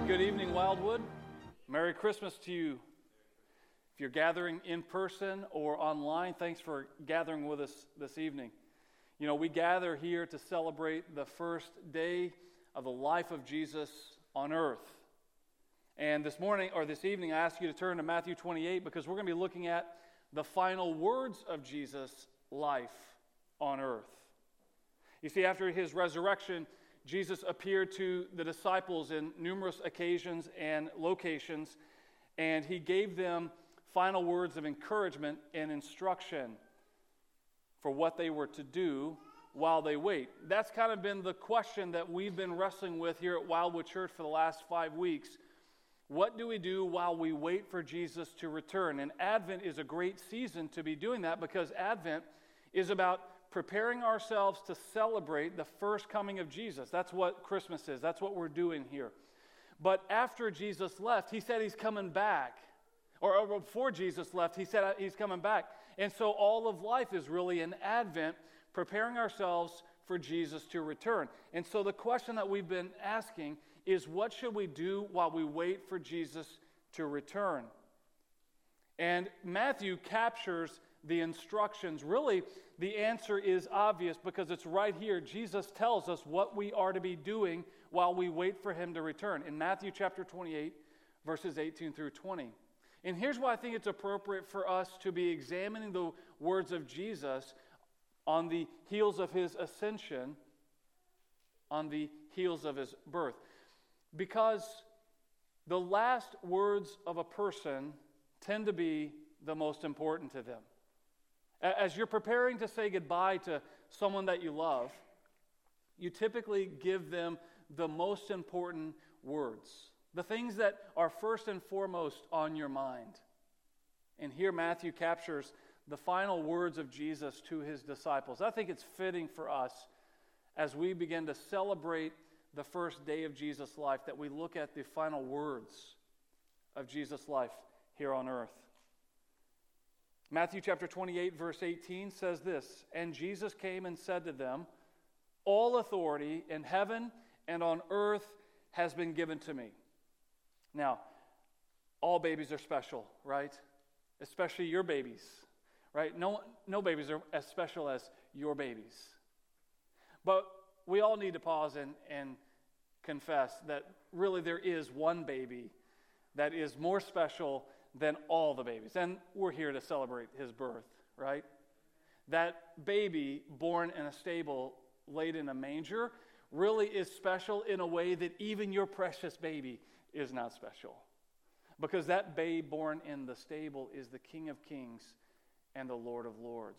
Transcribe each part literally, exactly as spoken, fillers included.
Good evening, Wildwood. Merry Christmas to you. If you're gathering in person or online, thanks for gathering with us this evening. You know, we gather here to celebrate the first day of the life of Jesus on earth. And this morning, or this evening, I ask you to turn to Matthew twenty-eight because we're going to be looking at the final words of Jesus' life on earth. You see, after his resurrection, Jesus appeared to the disciples in numerous occasions and locations, and he gave them final words of encouragement and instruction for what they were to do while they wait. That's kind of been the question that we've been wrestling with here at Wildwood Church for the last five weeks. What do we do while we wait for Jesus to return? And Advent is a great season to be doing that because Advent is about preparing ourselves to celebrate the first coming of Jesus. That's what Christmas is. That's what we're doing here. But after Jesus left, he said he's coming back. Or, or before Jesus left, he said he's coming back. And so all of life is really an Advent, preparing ourselves for Jesus to return. And so the question that we've been asking is, what should we do while we wait for Jesus to return? And Matthew captures the instructions. Really, the answer is obvious because it's right here. Jesus tells us what we are to be doing while we wait for him to return. In Matthew chapter twenty-eight, verses eighteen through twenty. And here's why I think it's appropriate for us to be examining the words of Jesus on the heels of his ascension, on the heels of his birth. Because the last words of a person tend to be the most important to them. As you're preparing to say goodbye to someone that you love, you typically give them the most important words, the things that are first and foremost on your mind. And here Matthew captures the final words of Jesus to his disciples. I think it's fitting for us as we begin to celebrate the first day of Jesus' life that we look at the final words of Jesus' life here on earth. Matthew chapter twenty-eight, verse eighteen says this, "And Jesus came and said to them, 'All authority in heaven and on earth has been given to me.'" Now, all babies are special, right? Especially your babies, right? No, no babies are as special as your babies. But we all need to pause and, and confess that really there is one baby that is more special than all the babies. And we're here to celebrate his birth, right? That baby born in a stable, laid in a manger, really is special in a way that even your precious baby is not special. Because that babe born in the stable is the King of Kings and the Lord of Lords.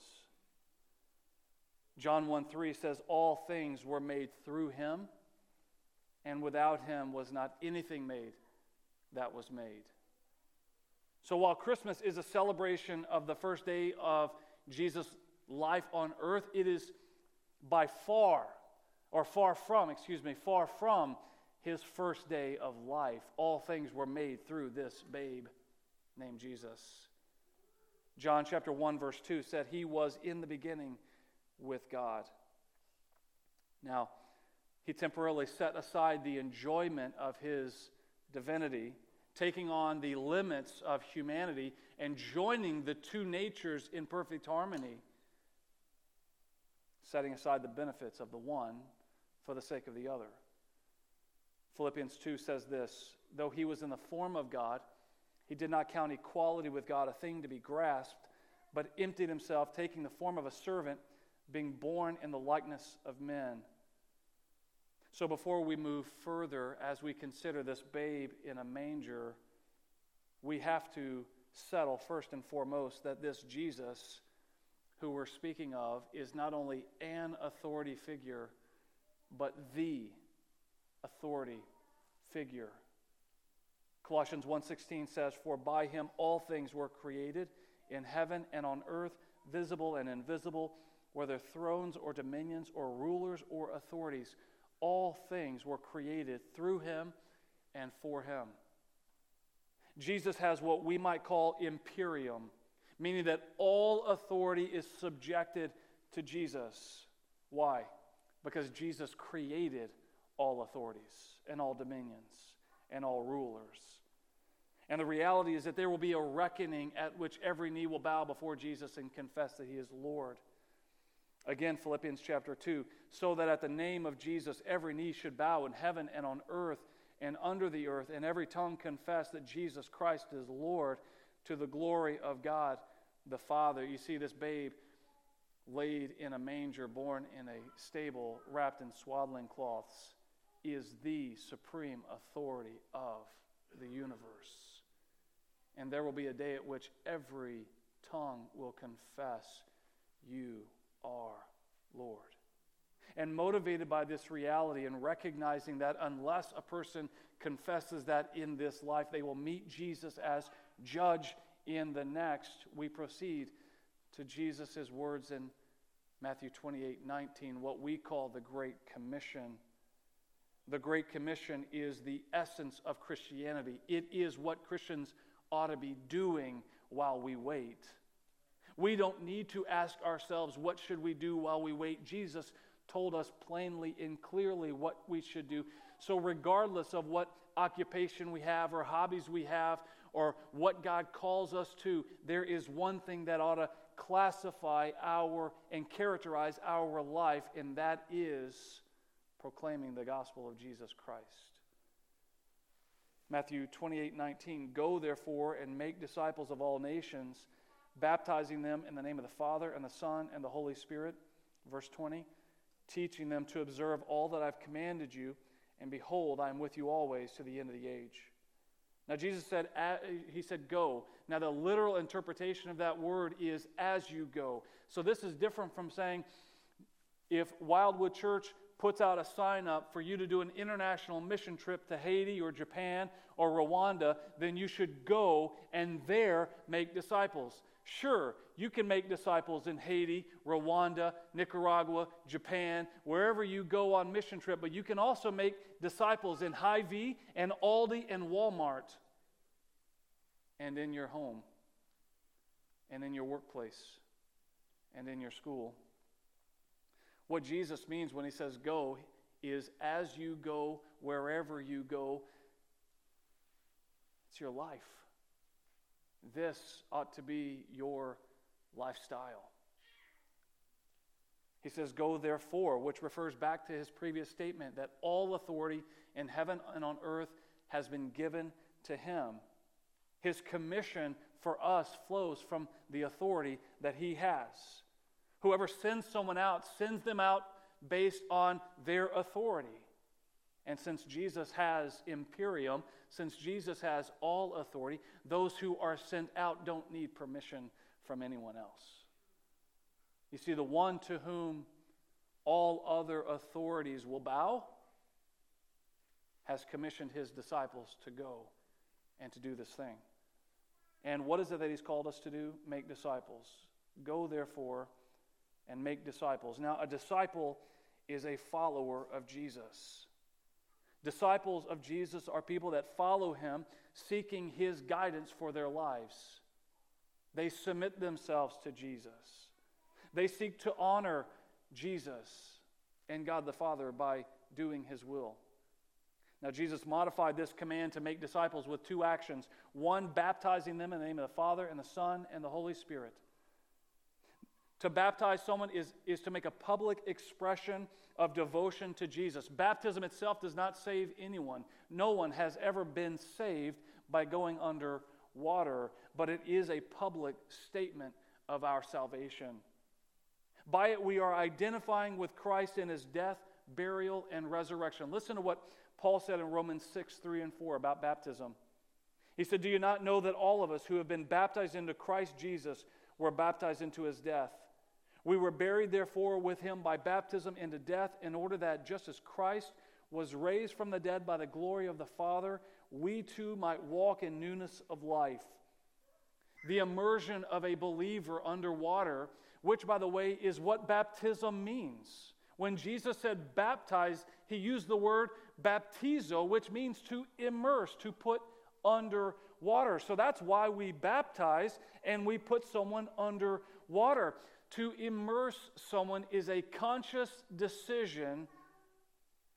John one three says, "All things were made through him, and without him was not anything made that was made." So while Christmas is a celebration of the first day of Jesus' life on earth, it is by far, or far from, excuse me, far from his first day of life. All things were made through this babe named Jesus. John chapter one verse two said, "He was in the beginning with God." Now, he temporarily set aside the enjoyment of his divinity, taking on the limits of humanity and joining the two natures in perfect harmony, setting aside the benefits of the one for the sake of the other. Philippians two says this, "Though he was in the form of God, he did not count equality with God a thing to be grasped, but emptied himself, taking the form of a servant, being born in the likeness of men." So before we move further, as we consider this babe in a manger, we have to settle first and foremost that this Jesus who we're speaking of is not only an authority figure, but the authority figure. Colossians one sixteen says, "For by him all things were created in heaven and on earth, visible and invisible, whether thrones or dominions or rulers or authorities. All things were created through him and for him." Jesus has what we might call imperium, meaning that all authority is subjected to Jesus. Why? Because Jesus created all authorities and all dominions and all rulers. And the reality is that there will be a reckoning at which every knee will bow before Jesus and confess that he is Lord. Again, Philippians chapter two, so that at the name of Jesus every knee should bow in heaven and on earth and under the earth, and every tongue confess that Jesus Christ is Lord, to the glory of God the Father. You see, this babe laid in a manger, born in a stable, wrapped in swaddling cloths, is the supreme authority of the universe. And there will be a day at which every tongue will confess, you are Lord. And motivated by this reality and recognizing that unless a person confesses that in this life, they will meet Jesus as judge in the next, we proceed to Jesus' words in Matthew twenty-eight nineteen, what we call the Great Commission. The Great Commission is the essence of Christianity. It is what Christians ought to be doing while we wait. We don't need to ask ourselves, what should we do while we wait? Jesus told us plainly and clearly what we should do. So regardless of what occupation we have or hobbies we have or what God calls us to, there is one thing that ought to classify our and characterize our life, and that is proclaiming the gospel of Jesus Christ. Matthew twenty-eight nineteen, go therefore and make disciples of all nations, baptizing them in the name of the Father and the Son and the Holy Spirit. Verse twenty, teaching them to observe all that I've commanded you, and behold, I am with you always to the end of the age. Now Jesus said, he said, go. Now the literal interpretation of that word is as you go. So this is different from saying, if Wildwood Church puts out a sign up for you to do an international mission trip to Haiti or Japan or Rwanda, then you should go and there make disciples. Sure, you can make disciples in Haiti, Rwanda, Nicaragua, Japan, wherever you go on mission trip, but you can also make disciples in Hy-Vee and Aldi and Walmart and in your home and in your workplace and in your school. What Jesus means when he says go is as you go, wherever you go, it's your life. This ought to be your lifestyle. He says, go therefore, which refers back to his previous statement that all authority in heaven and on earth has been given to him. His commission for us flows from the authority that he has. Whoever sends someone out, sends them out based on their authority. And since Jesus has imperium, since Jesus has all authority, those who are sent out don't need permission from anyone else. You see, the one to whom all other authorities will bow has commissioned his disciples to go and to do this thing. And what is it that he's called us to do? Make disciples. Go, therefore, and make disciples. Now, a disciple is a follower of Jesus. Disciples of Jesus are people that follow him, seeking his guidance for their lives. They submit themselves to Jesus. They seek to honor Jesus and God the Father by doing his will. Now, Jesus modified this command to make disciples with two actions. One, baptizing them in the name of the Father and the Son and the Holy Spirit. To baptize someone is, is to make a public expression of devotion to Jesus. Baptism itself does not save anyone. No one has ever been saved by going under water, but it is a public statement of our salvation. By it, we are identifying with Christ in his death, burial, and resurrection. Listen to what Paul said in Romans six, three and four about baptism. He said, do you not know that all of us who have been baptized into Christ Jesus were baptized into his death? We were buried, therefore, with him by baptism into death, in order that just as Christ was raised from the dead by the glory of the Father, we too might walk in newness of life. The immersion of a believer under water, which, by the way, is what baptism means. When Jesus said baptize, he used the word baptizo, which means to immerse, to put under water. So that's why we baptize and we put someone under water. To immerse someone is a conscious decision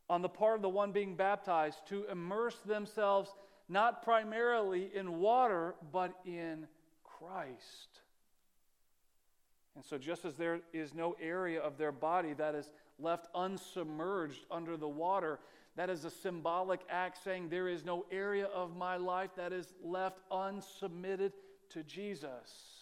on the part of the one being baptized to immerse themselves not primarily in water, but in Christ. And so just as there is no area of their body that is left unsubmerged under the water, that is a symbolic act saying there is no area of my life that is left unsubmitted to Jesus.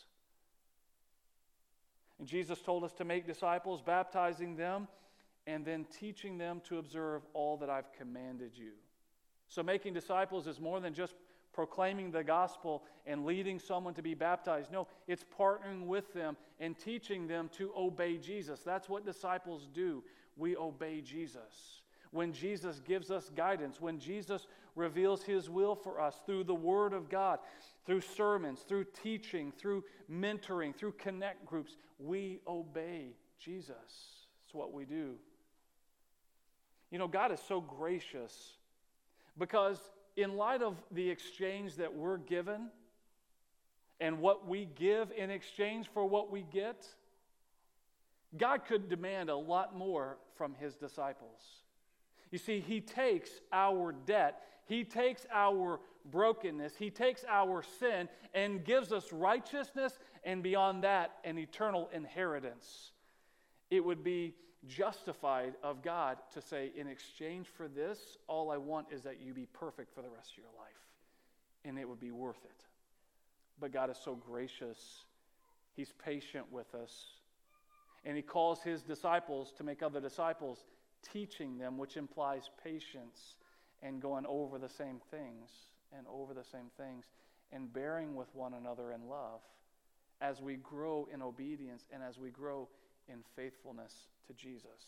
And Jesus told us to make disciples, baptizing them, and then teaching them to observe all that I've commanded you. So making disciples is more than just proclaiming the gospel and leading someone to be baptized. No, it's partnering with them and teaching them to obey Jesus. That's what disciples do. We obey Jesus. When Jesus gives us guidance, when Jesus reveals His will for us through the Word of God, through sermons, through teaching, through mentoring, through connect groups, we obey Jesus. It's what we do. You know, God is so gracious because in light of the exchange that we're given and what we give in exchange for what we get, God could demand a lot more from His disciples. You see, He takes our debt, He takes our brokenness, He takes our sin and gives us righteousness, and beyond that, an eternal inheritance. It would be justified of God to say, in exchange for this, all I want is that you be perfect for the rest of your life. And it would be worth it. But God is so gracious. He's patient with us. And He calls His disciples to make other disciples, teaching them, which implies patience and going over the same things and over the same things and bearing with one another in love as we grow in obedience and as we grow in faithfulness to Jesus.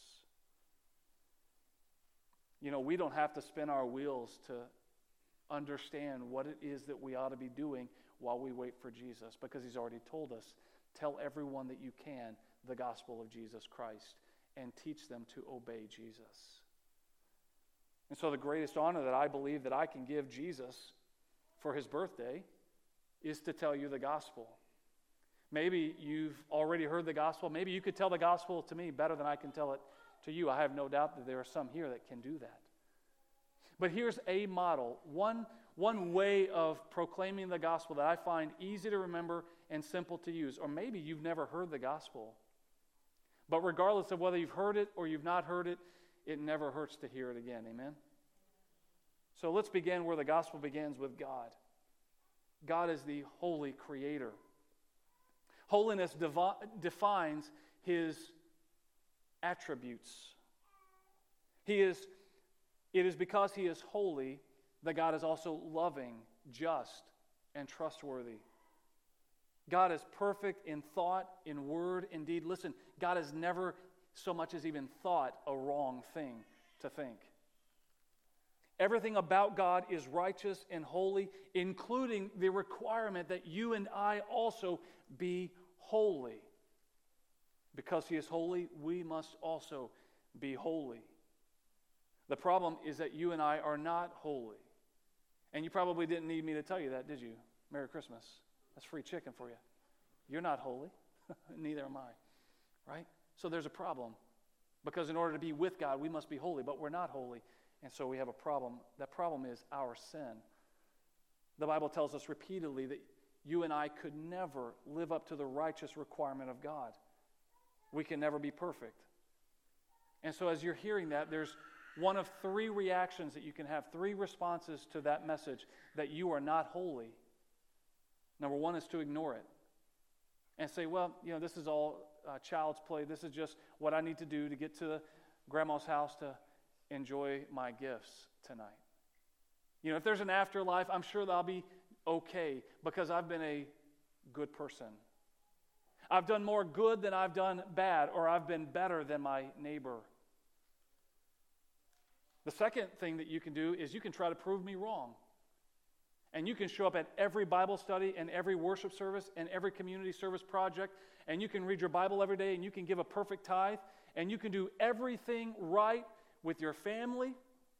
You know, we don't have to spin our wheels to understand what it is that we ought to be doing while we wait for Jesus, because He's already told us, tell everyone that you can the gospel of Jesus Christ and teach them to obey Jesus. And so the greatest honor that I believe that I can give Jesus for His birthday is to tell you the gospel. Maybe you've already heard the gospel. Maybe you could tell the gospel to me better than I can tell it to you. I have no doubt that there are some here that can do that. But here's a model, one, one way of proclaiming the gospel that I find easy to remember and simple to use. Or maybe you've never heard the gospel. But regardless of whether you've heard it or you've not heard it, it never hurts to hear it again. Amen? So let's begin where the gospel begins, with God. God is the holy creator. Holiness devi- defines His attributes. He is, it is because He is holy that God is also loving, just, and trustworthy. God is perfect in thought, in word, in deed. Listen, God has never so much as even thought a wrong thing to think. Everything about God is righteous and holy, including the requirement that you and I also be holy. Because He is holy, we must also be holy. The problem is that you and I are not holy. And you probably didn't need me to tell you that, did you? Merry Christmas. That's free chicken for you. You're not holy. Neither am I. Right? So there's a problem. Because in order to be with God, we must be holy, but we're not holy. And so we have a problem. That problem is our sin. The Bible tells us repeatedly that you and I could never live up to the righteous requirement of God. We can never be perfect. And so as you're hearing that, there's one of three reactions that you can have, three responses to that message that you are not holy. Number one is to ignore it and say, well, you know, this is all uh, child's play. This is just what I need to do to get to grandma's house to enjoy my gifts tonight. You know, if there's an afterlife, I'm sure that I'll be okay because I've been a good person. I've done more good than I've done bad, or I've been better than my neighbor. The second thing that you can do is you can try to prove me wrong. And you can show up at every Bible study and every worship service and every community service project, and you can read your Bible every day, and you can give a perfect tithe, and you can do everything right with your family.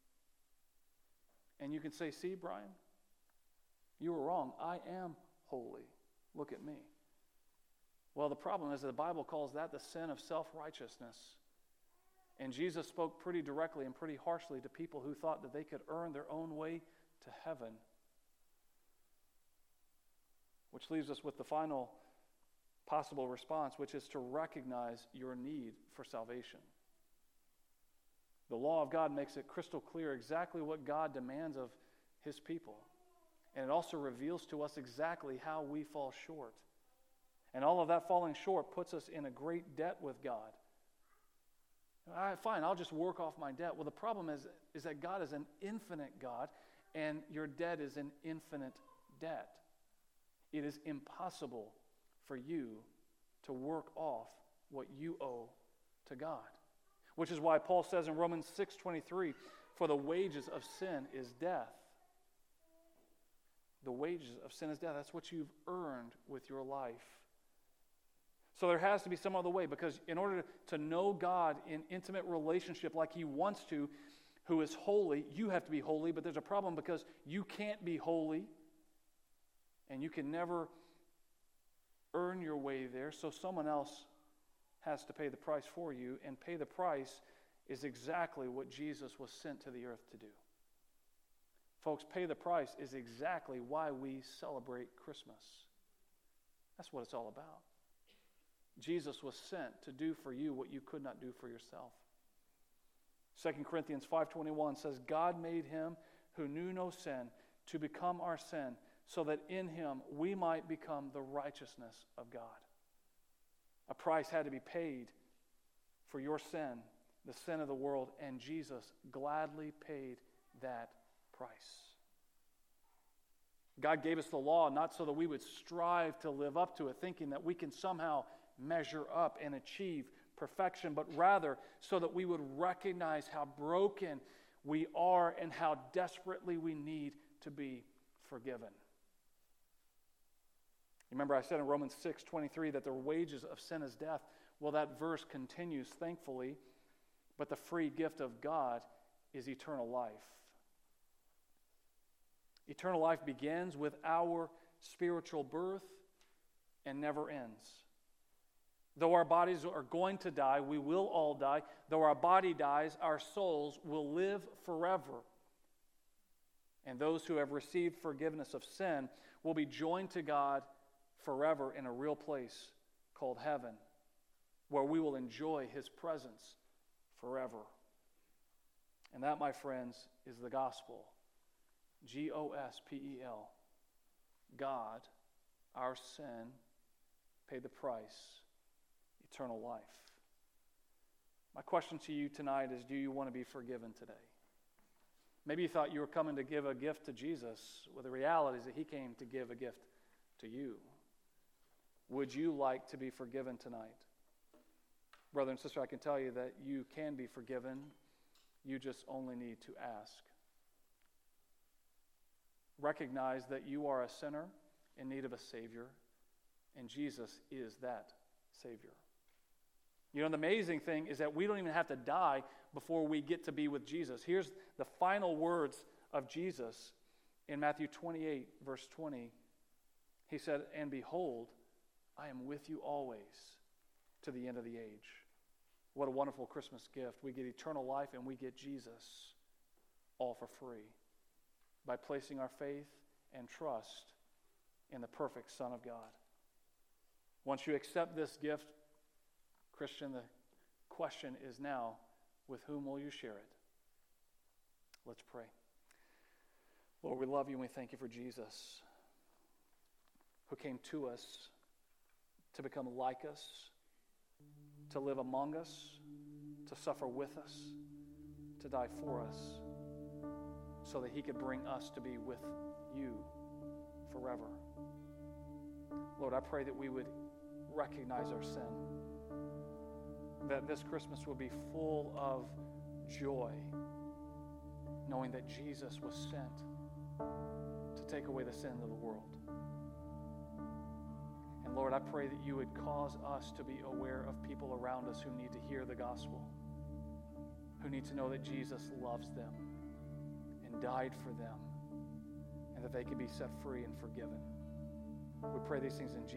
And you can say, see, Brian, you were wrong. I am holy. Look at me. Well, the problem is that the Bible calls that the sin of self-righteousness. And Jesus spoke pretty directly and pretty harshly to people who thought that they could earn their own way to heaven. Which leaves us with the final possible response, which is to recognize your need for salvation. The law of God makes it crystal clear exactly what God demands of his people. And it also reveals to us exactly how we fall short. And all of that falling short puts us in a great debt with God. All right, fine, I'll just work off my debt. Well, the problem is, is that God is an infinite God, and your debt is an infinite debt. It is impossible for you to work off what you owe to God. Which is why Paul says in Romans six twenty-three, for the wages of sin is death. The wages of sin is death. That's what you've earned with your life. So there has to be some other way, because in order to know God in intimate relationship like he wants to, who is holy, you have to be holy, but there's a problem because you can't be holy, and you can never earn your way there, so someone else has to pay the price for you, and pay the price is exactly what Jesus was sent to the earth to do. Folks, pay the price is exactly why we celebrate Christmas. That's what it's all about. Jesus was sent to do for you what you could not do for yourself. Second Corinthians five twenty-one says, God made him who knew no sin to become our sin, so that in him we might become the righteousness of God. A price had to be paid for your sin, the sin of the world, and Jesus gladly paid that price. God gave us the law not so that we would strive to live up to it, thinking that we can somehow measure up and achieve perfection, but rather so that we would recognize how broken we are and how desperately we need to be forgiven. Remember, I said in Romans six twenty-three that the wages of sin is death. Well, that verse continues, thankfully, but the free gift of God is eternal life. Eternal life begins with our spiritual birth and never ends. Though our bodies are going to die, we will all die. Though our body dies, our souls will live forever. And those who have received forgiveness of sin will be joined to God forever in a real place called heaven, where we will enjoy his presence forever. And that, my friends, is the gospel. G O S P E L. God, our sin, paid the price, eternal life. My question to you tonight is, do you want to be forgiven today? Maybe you thought you were coming to give a gift to Jesus. Well, the reality is that he came to give a gift to you. Would you like to be forgiven tonight? Brother and sister, I can tell you that you can be forgiven. You just only need to ask. Recognize that you are a sinner in need of a Savior, and Jesus is that Savior. You know, the amazing thing is that we don't even have to die before we get to be with Jesus. Here's the final words of Jesus in Matthew twenty-eight, verse twenty. He said, and behold, I am with you always to the end of the age. What a wonderful Christmas gift. We get eternal life and we get Jesus all for free by placing our faith and trust in the perfect Son of God. Once you accept this gift, Christian, the question is now, with whom will you share it? Let's pray. Lord, we love you and we thank you for Jesus, who came to us to become like us, to live among us, to suffer with us, to die for us, so that he could bring us to be with you forever. Lord, I pray that we would recognize our sin, that this Christmas would be full of joy, knowing that Jesus was sent to take away the sin of the world. And Lord, I pray that you would cause us to be aware of people around us who need to hear the gospel, who need to know that Jesus loves them and died for them, and that they can be set free and forgiven. We pray these things in Jesus' name.